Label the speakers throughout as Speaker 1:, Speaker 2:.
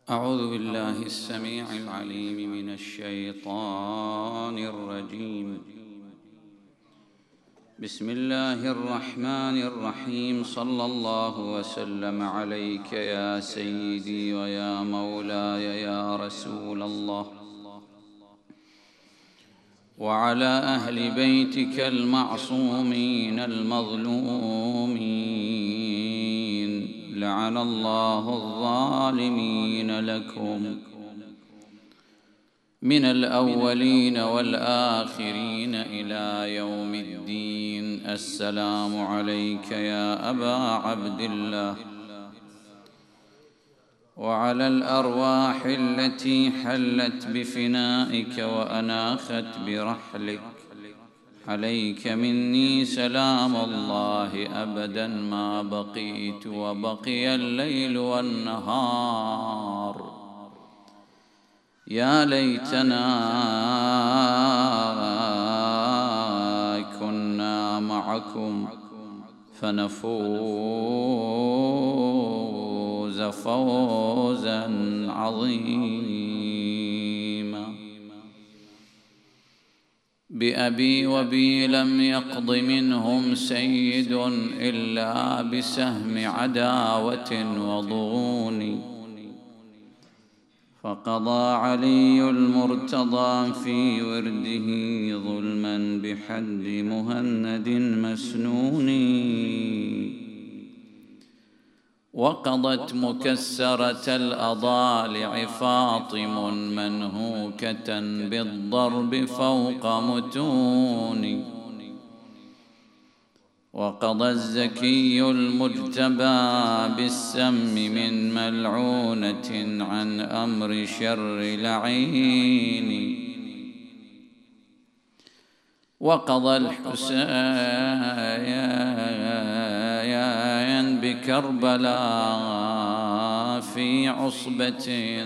Speaker 1: أعوذ بالله السميع العليم من الشيطان الرجيم. بسم الله الرحمن الرحيم. صلى الله وسلم عليك يا سيدي ويا مولاي يا رسول الله، وعلى أهل بيتك المعصومين المظلومين، لعن الله الظالمين لكم من الأولين والآخرين إلى يوم الدين. السلام عليك يا أبا عبد الله، وعلى الأرواح التي حلت بفنائك وأناخت برحلك. عليك مني سلام الله أبدا ما بقيت وبقي الليل والنهار. يا ليتنا كنا معكم فنفوز فوزا عظيما. بأبي وبي لم يقض منهم سيد إلا بسهم عداوة وضغون، فقضى علي المرتضى في ورده ظلما بحد مهند مسنون. وقضت مكسرة الأضالع فاطم منهوكة بالضرب فوق متون. وقضى الزكي المجتبى بالسم من ملعونة عن أمر شر لعين. وقضى الحسين بكربلاء في عصبة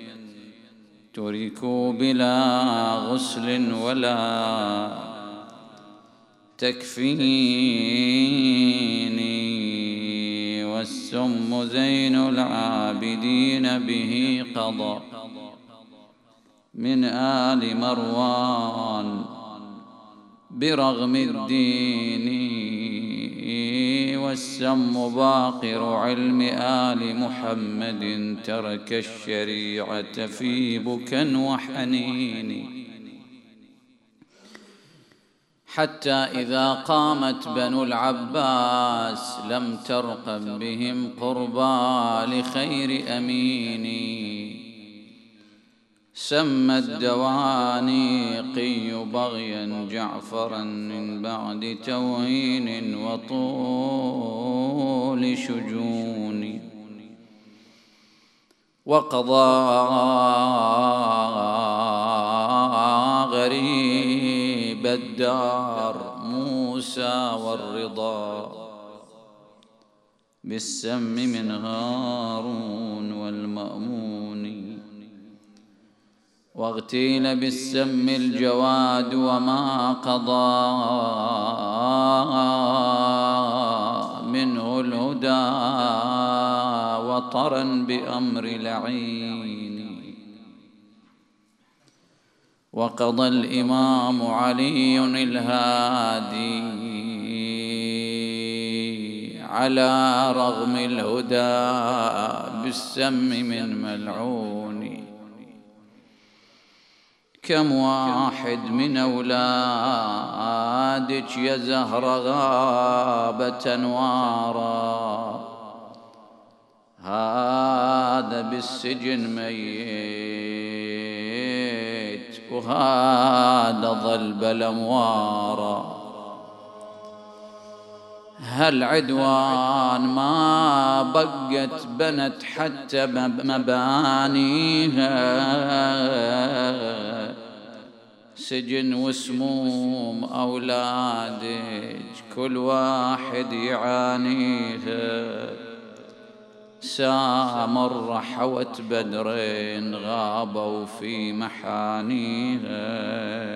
Speaker 1: تركوا بلا غسل ولا تكفيني. والسم زين العابدين به قضى من آل مروان برغم الدين. والسم باقر علم آل محمد ترك الشريعة في بكى وحنين. حتى إذا قامت بنو العباس لم ترقب بهم قربى لخير أمين. سمى الدوانيقي بغيا جعفرا من بعد توهين وطول شجون. وقضى غريب الدار موسى والرضا بالسم من هارون والمأمون. واغتيل بالسم الجواد وما قضى منه الهدى وطرا بأمر لعين. وقضى الإمام علي الهادي على رغم الهدى بالسم من ملعون. كم واحد من أولادك يا زهر غابة نوارا، هذا بالسجن ميت وهذا ظل بلموارا. هالعدوان ما بقت بنت حتى مبانيها، سجن وسموم أولادك كل واحد يعانيها. سامر حوت بدرين غابوا في محانيها،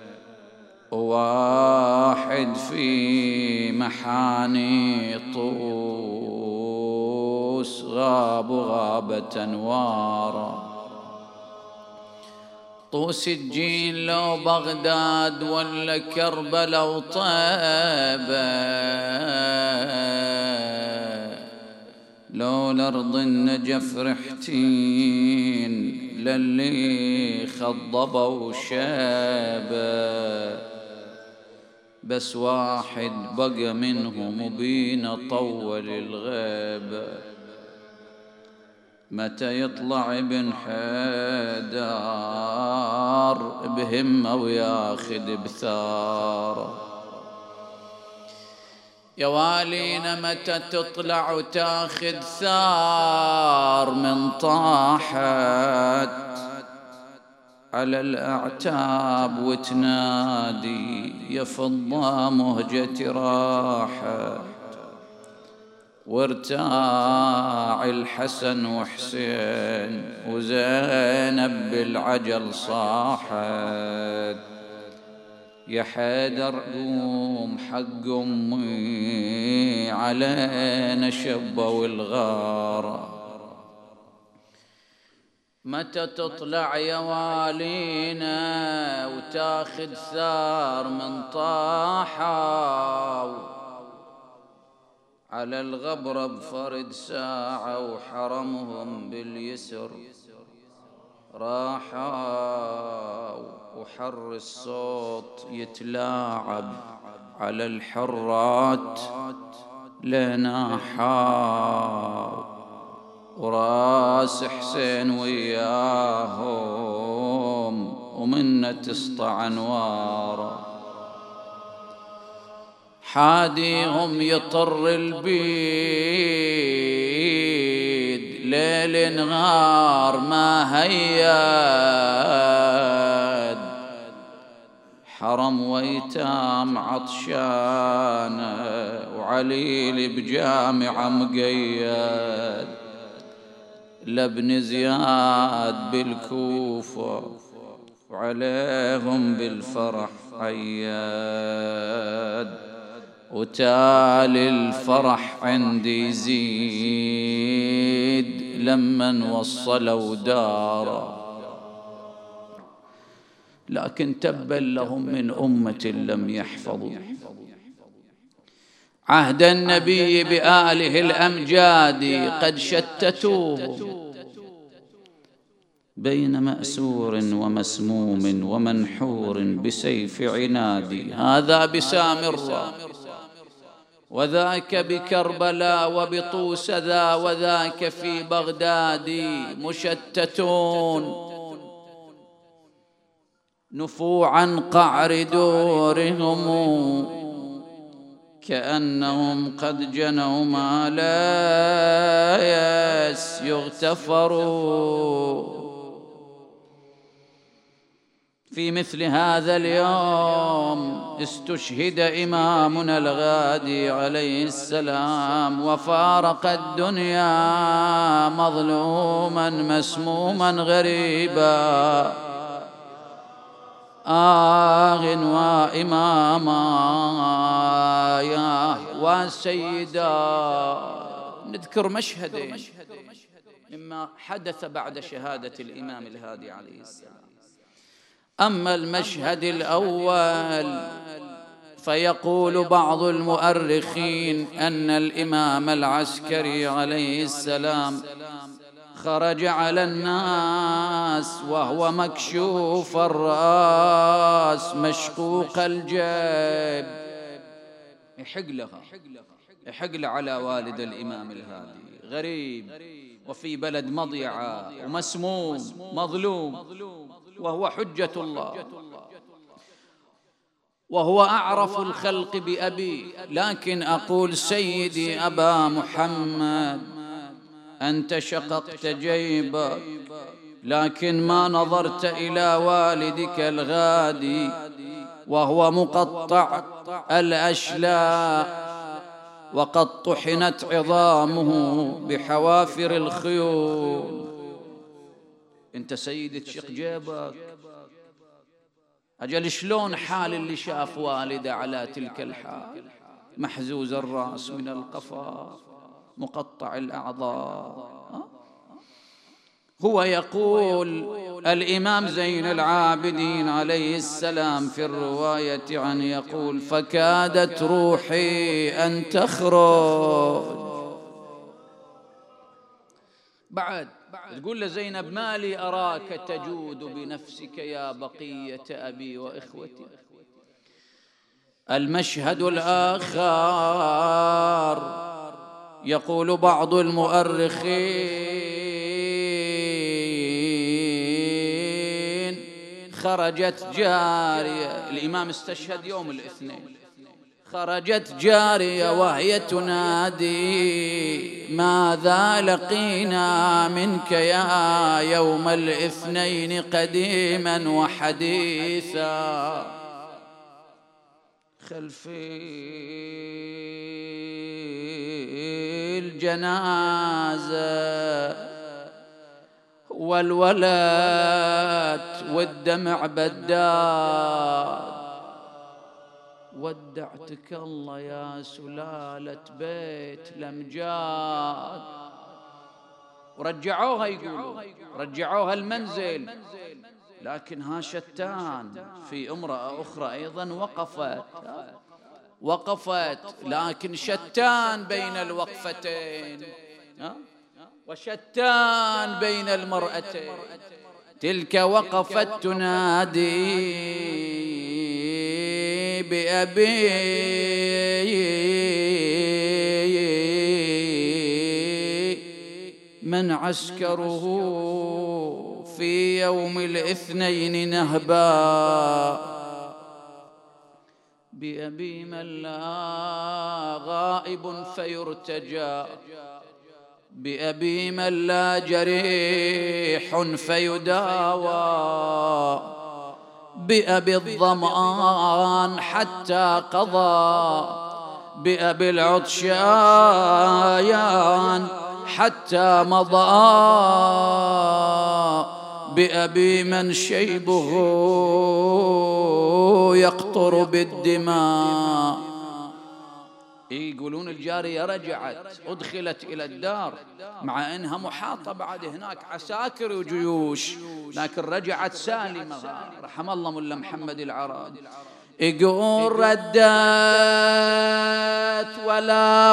Speaker 1: واحد في محاني طوس غاب غابة أنوارا. طوس الجين لو بغداد ولا كربلا وطيبة، لو الأرض النجف رحتين للي خضبوا شابه، بس واحد بقى منهم وبينا طول الغيبة. متى يطلع ابن حيدر بهمة وياخد بثار؟ يا والينا متى تطلع وتاخد ثار من طاحت على الأعتاب وتنادي يا فضة مهجتي راحت، وارتاع الحسن وحسين وزينب بالعجل صاحت. يا حيدر قوم حق أمي علينا شبوا الغارة. متى تطلع يا والينا وتاخد ثار من طاحوا على الغبرة بفرد ساعة، وحرمهم باليسر راحوا، وحر الصوت يتلاعب على الحرات لناحاو، وراس حسين وياهم ومنه تسطع انواره. حاديهم يطر البيد ليل نهار ما هياد، حرم ويتام عطشانه وعليل بجامعه مقيد، لابن زياد بالكوفة وعليهم بالفرح عياد، وتالي الفرح عندي يزيد لمن وصلوا داره. لكن تبا لهم من أمة لم يحفظوا عهد النبي بآله الأمجاد، قد شتتوه بين مأسور ومسموم ومنحور بسيف عناد. هذا بسامرة وذاك بكربلاء وبطوس ذا وذاك في بغداد، مشتتون نفوا عن قعر دورهم كأنهم قد جنوا ما لا يغتفروا. في مثل هذا اليوم استشهد إمامنا الغادي عليه السلام، وفارق الدنيا مظلوما مسموما غريبا. وإماما يا وسيدا. نذكر مشهدين مما حدث بعد شهادة الإمام الهادي عليه السلام. أما المشهد الأول فيقول بعض المؤرخين أن الإمام العسكري عليه السلام خرج على الناس وهو مكشوف الرأس مشقوق الجيب، يحق على والد الإمام الهادي، غريب وفي بلد مضيعة ومسموم مظلوم، وهو حجة الله وهو أعرف الخلق بأبي. لكن أقول سيدي أبا محمد أنت شققت جيبك، لكن ما نظرت إلى والدك الغادي وهو مقطع الأشلاء وقد طحنت عظامه بحوافر الخيول. أنت سيدي تشق جيبك. أجل شلون حال اللي شاف والده على تلك الحال، محزوز الرأس من القفا، مقطع الأعضاء. هو يقول الإمام زين العابدين عليه السلام في الرواية عنه يقول: فكادت روحي أن تخرج. بعد تقول لزينب: ما لي أراك تجود بنفسك يا بقية أبي وإخوتي. المشهد الآخر يقول بعض المؤرخين: خرجت جارية، الإمام استشهد يوم الاثنين، خرجت جارية وهي تنادي: ماذا لقينا منك يا يوم الاثنين قديما وحديثا. خلفي الجنازة والولد والدمع بداد. ودعتك الله يا سلالة بيت الأمجاد. ورجعوها، يقولوا رجعوها المنزل، لكنها شتان. في امرأة أخرى أيضا وقفت لكن شتان بين الوقفتين، وشتان بين المرأتين. تلك وقفت تنادي بأبي من عسكره في يوم الاثنين نهبا، بأبي من لا غائب فيرتجى، بأبي من لا جريح فيداوى، بأبي الظمآن حتى قضى، بأبي العطشان حتى مضى، بأبي من شيبه يقطر بالدماء. يقولون الجارية رجعت، أدخلت إلى الدار مع أنها محاطة بعد هناك عساكر وجيوش، لكن رجعت سالمة. رحم الله ملا محمد العراد. يقول ردت ولا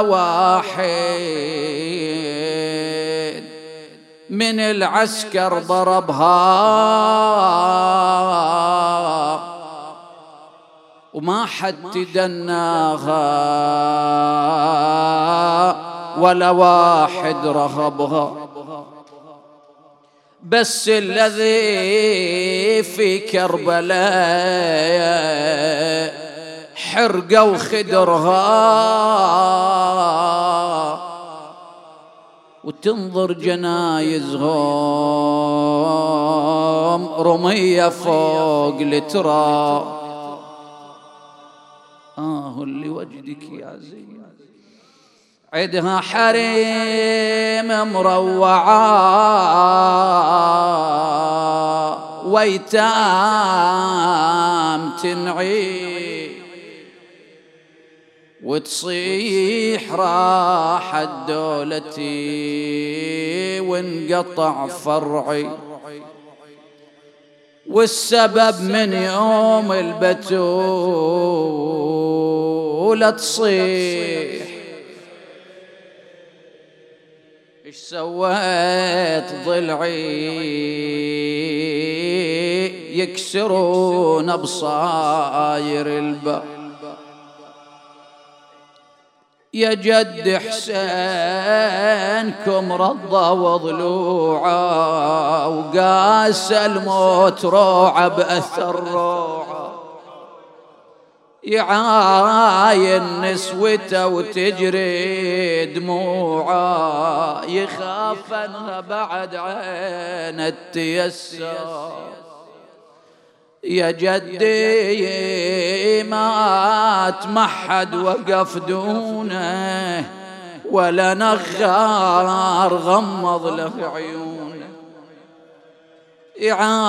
Speaker 1: واحد من العسكر ضربها، وما حد تدناها ولا واحد رهبها. بس الذي في كربلاء حرقوا خدرها، وتنظر جنايزهم رمية فوق التراب. اللي وجدك يا زين. عدها حريم مروعة ويتام تنعي، وتصيح راحت دولتي وانقطع فرعي، والسبب من يوم البتولة تصيح. ايش سويت ضلعي يكسرون بصاير الباب، يا جد حسينكم رضى وضلوعه، وقاس الموت روعه بأثر روعه، يعاين نسوته وتجري دموعه، يخاف انها بعد عين التيسر. يا جدي مات محد وقف دونه، ولا نغار غمض له عيونه،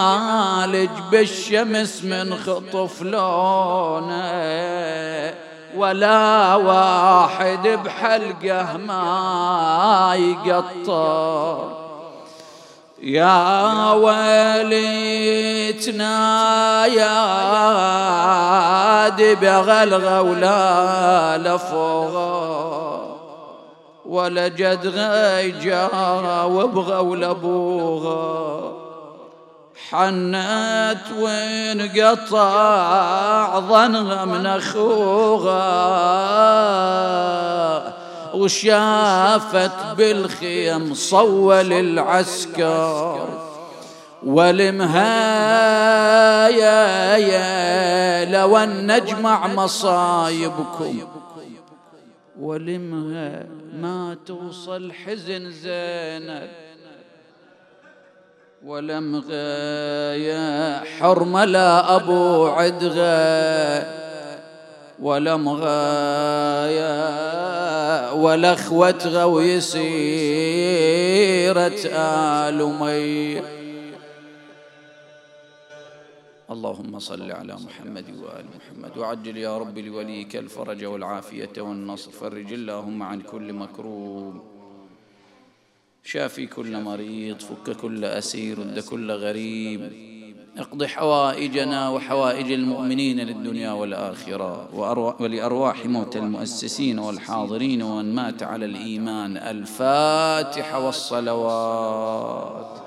Speaker 1: يعالج بالشمس من خطف لونه، ولا واحد بحلقه ما يقطر. يا ويلتنا يا دبغ الغولا لفوغا، ولجد غيجا وبغول ابوغا، حنت وانقطع ظنها من اخوغا، وشافت بالخيم صول العسكر، ولمها يا لو ان نجمع مصايبكم، ولمها ما توصل حزن زينب، ولمغا يا حرمة لا أبو عدغا، ولمغا يا ولأخوتغا ويسيرة آل أمية. اللهم صل على محمد وآل محمد، وعجل يا رب لوليك الفرج والعافية والنصر، فرج اللهم عن كل مكروب، شافي كل مريض، فك كل أسير، رد كل غريب، اقض حوائجنا وحوائج المؤمنين للدنيا والآخرة، ولأرواح موتى المؤسسين والحاضرين ومن مات على الإيمان. الفاتحة والصلوات.